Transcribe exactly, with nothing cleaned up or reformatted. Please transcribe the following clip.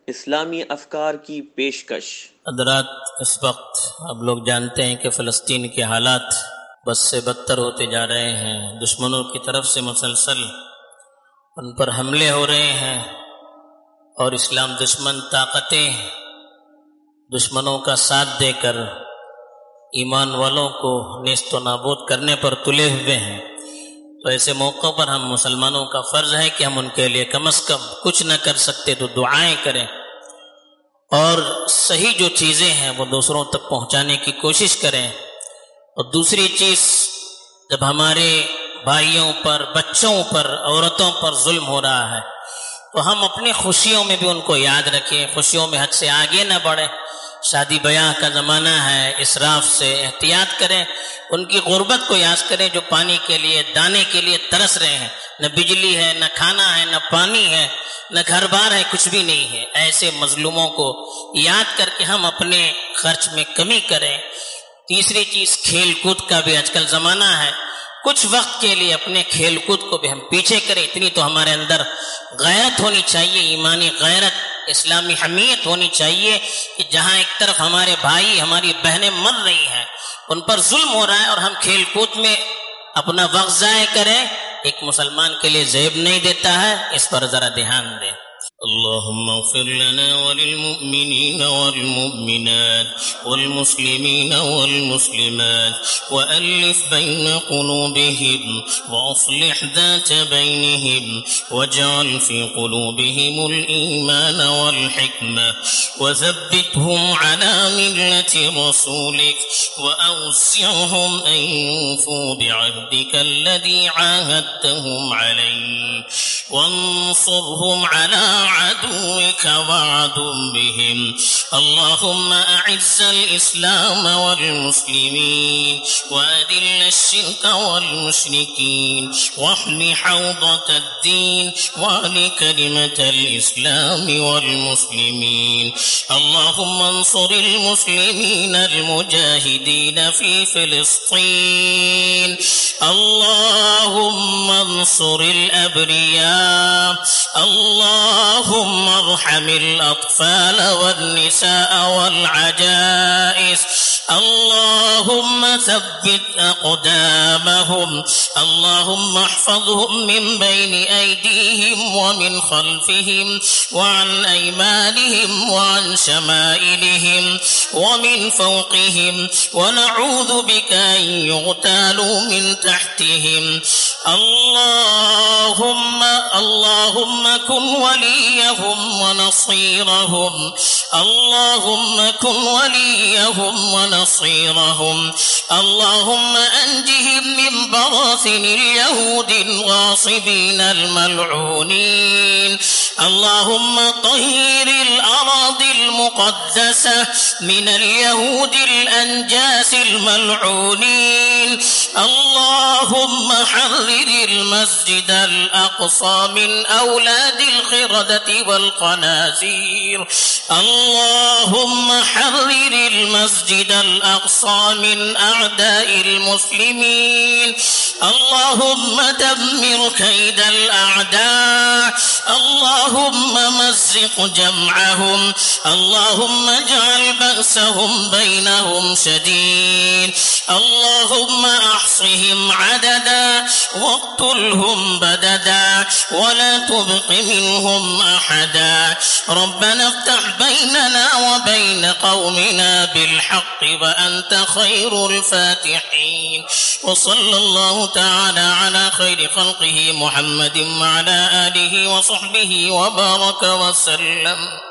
इस्लामी अफकार की पेशकश। हज़रात, इस वक्त आप लोग जानते हैं कि फ़लस्तीन के हालात बद से बदतर होते जा रहे हैं। दुश्मनों की तरफ से मुसलसल उन पर हमले हो रहे हैं और इस्लाम दुश्मन ताकतें दुश्मनों का साथ देकर ईमान वालों को नेस्त व नाबूद करने पर तुले हुए हैं। तो ऐसे मौक़ों पर हम मुसलमानों का फ़र्ज़ है कि हम उनके लिए कम अज़ कम कुछ न कर सकते तो दुआएं करें और सही जो चीज़ें हैं वो दूसरों तक पहुंचाने की कोशिश करें। और दूसरी चीज़, जब हमारे भाइयों पर, बच्चों पर, औरतों पर जुल्म हो रहा है तो हम अपनी खुशियों में भी उनको याद रखें, खुशियों में हद से आगे न बढ़े। शादी ब्याह का ज़माना है, इसराफ से एहतियात करें। उनकी गुर्बत को याद करें जो पानी के लिए, दाने के लिए तरस रहे हैं। न बिजली है, न खाना है, न पानी है, न घर बार है, कुछ भी नहीं है। ऐसे मजलूमों को याद करके हम अपने खर्च में कमी करें। तीसरी चीज़, खेल कूद का भी आजकल ज़माना है। कुछ वक्त के लिए अपने खेल कूद को भी हम पीछे करें। इतनी तो हमारे अंदर गैरत होनी चाहिए, ईमानी गैरत, इस्लामी हमीयत होनी चाहिए कि जहाँ एक तरफ हमारे भाई, हमारी बहनें मर रही हैं, उन पर जुल्म हो रहा है और हम खेल कूद में अपना वक्त ज़ाय करें, एक मुसलमान के लिए ज़ेब नहीं देता है। इस पर ज़रा ध्यान दें। अल्लाहुम्मा इग़फ़िर लना वलिलमुअमिनीन वलमुअमिनात वलमुस्लिमीन वलमुस्लिमात वअल्लिफ़ बैन क़ुलूबिहिम वअस्लिह ज़ात बैनिहिम वजअल फ़ी क़ुलूबिहिमुल ईमान वल हिक्मा वज़ब्बितहुम अला मिल्लति रसूलिक वअवज़िअहुम अन यूफ़ू बिअहदिका अल्लज़ी आहदतहुम अलैहि वंसुरहुम अला عدوك وعدو بهم اللهم أعز الإسلام والمسلمين وأذل الشرك والمشركين واحم حوضة الدين وعلي كلمة الإسلام والمسلمين اللهم انصر المسلمين المجاهدين في فلسطين اللهم انصر الأبرياء اللهم ارحم الأطفال والنساء والعجائز اللهم ثبت أقدامهم اللهم احفظهم من بين أيديهم ومن خلفهم وعن أيمانهم وعن شمائلهم ومن فوقهم ونعوذ بك أن يغتالوا من تحتهم اللهم اللهم كن وليهم ونصيرهم اللهم كن وليهم ونصيرهم اللهم أنجهم من براثن اليهود الغاصبين الملعونين اللهم طهر الأراضي المقدسة من اليهود الأنجاس الملعونين اللهم حرر المسجد الأقصى من أولاد الخردة والخنازير اللهم حرر المسجد الأقصى من أعداء المسلمين اللهم دمر كيد الأعداء اللهم مزق جمعهم اللهم اجعل بأسهم بينهم شديد اللهم احصهم عددا واقتلهم بددا ولا تبق منهم أحدا ربنا افتح بيننا وبين قومنا بالحق وأنت خير الفاتحين وصلى الله تعالى على خير خلقه محمد وعلى آله وصحبه وبارك وسلم.